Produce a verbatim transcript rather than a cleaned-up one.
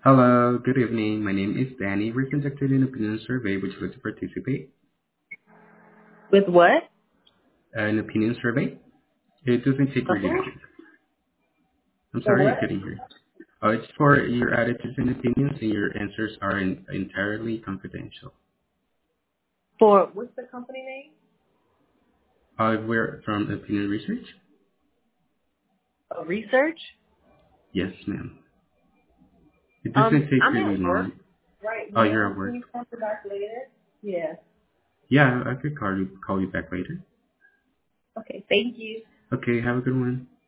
Hello, good evening. My name is Danny. We're conducting an opinion survey. Would you like to participate? With what? An opinion survey? It doesn't take really Oh, long. I'm for sorry, what? I couldn't hear. Uh, it's for your attitudes and opinions, and your answers are in, entirely confidential. For what's the company name? Uh, we're from Opinion Research? Uh, research. Yes, ma'am. It Um, doesn't take I'm really at work long. right Oh, you're now. at Can work? you call me back later? Yeah. Yeah, I could call you, call you back later. Okay. Thank you. Okay, have a good one.